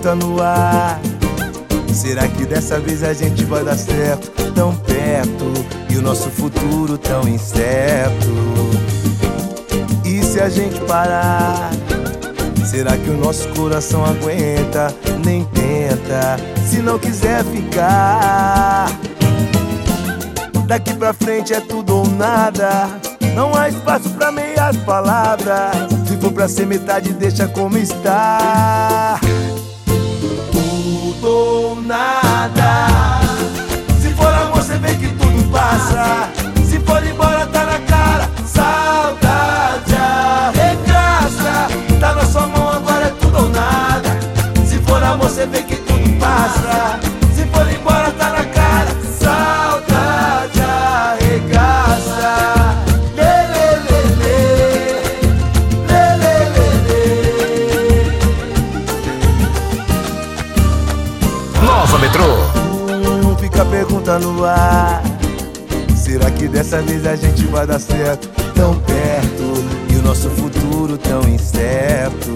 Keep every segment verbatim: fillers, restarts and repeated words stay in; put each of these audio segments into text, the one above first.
pergunta no ar: será que dessa vez a gente vai dar certo? Tão perto e o nosso futuro tão incerto. E se a gente parar, será que o nosso coração aguenta? Nem tenta, se não quiser ficar. Daqui pra frente é tudo ou nada, não há espaço pra meias palavras. Se for pra ser metade, deixa como está. Tudo ou nada. Se for amor, cê vê que tudo passa. Se for embora, tá na cara. Saudade arregaça. Tá na sua mão, agora é tudo ou nada. Se for amor, cê vê que tudo passa. Se for embora, tá na cara. Saudade arregaça. Nova Metrô. Hum, fica a pergunta no ar: será que dessa vez a gente vai dar certo? Tão perto e o nosso futuro tão incerto.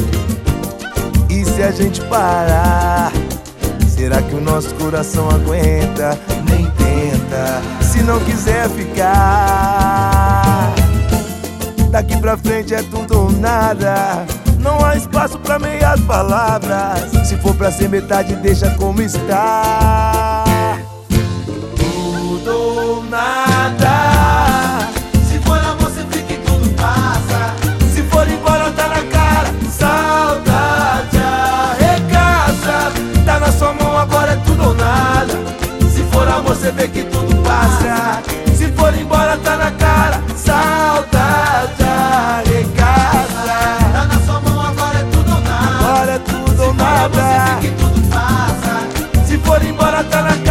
E se a gente parar, será que o nosso coração aguenta? Nem tenta, se não quiser ficar. Daqui pra frente é tudo ou nada, não há espaço pra meias palavras. Se for pra ser metade, deixa como está. Tudo ou nada. Se for amor, cê fica e tudo passa. Se for embora, tá na cara. Saudade arregaça. Tá na sua mão, agora é tudo ou nada. Se for amor, cê vê que tudo passa. Se for embora, tá na cara. Saudade arregaça. Tá na sua mão, agora é tudo ou nada. Agora é tudo ou nada. Se for amor, cê vê que tudo passa. Se for embora, tá na cara.